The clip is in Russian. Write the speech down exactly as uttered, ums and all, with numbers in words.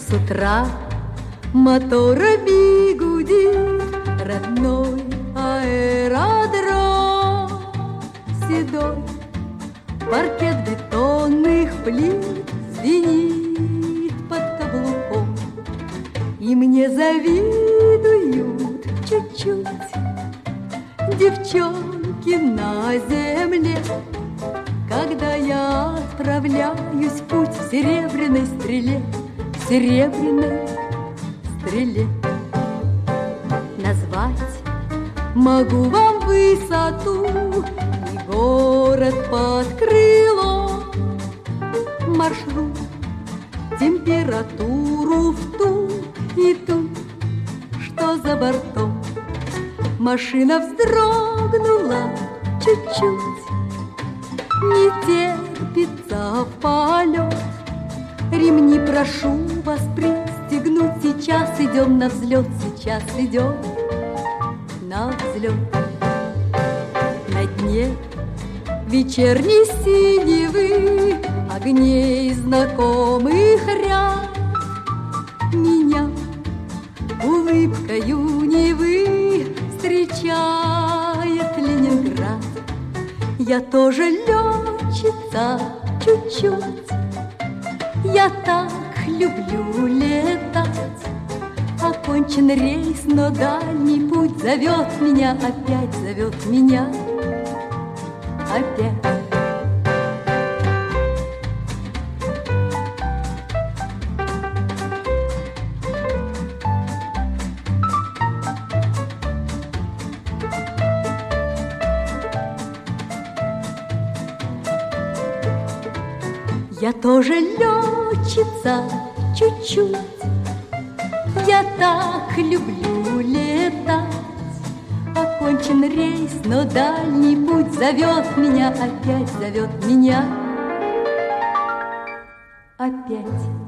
С утра моторами гудит родной аэродром. Седой паркет бетонных плит звенит под каблуком. И мне завидуют чуть-чуть девчонки на земле, когда я отправляюсь в путь в серебряной стреле, в серебряной стреле. Назвать могу вам высоту и город под крылом, маршрут, температуру в ту и ту, что за бортом. Машина вздрогнула чуть-чуть, не терпится в полет. Ремни прошу вас пристегнуть, сейчас идем на взлет, сейчас идем на взлет. На дне вечерней синевы огней знакомых ряд меня улыбкою Невы встречает Ленинград. Я тоже летчица чуть-чуть, я так люблю летать. Окончен рейс, но дальний путь зовет меня опять, зовет меня опять. Я тоже летчица чуть-чуть, я так люблю летать. Окончен рейс, но дальний путь зовет меня опять, зовет меня опять.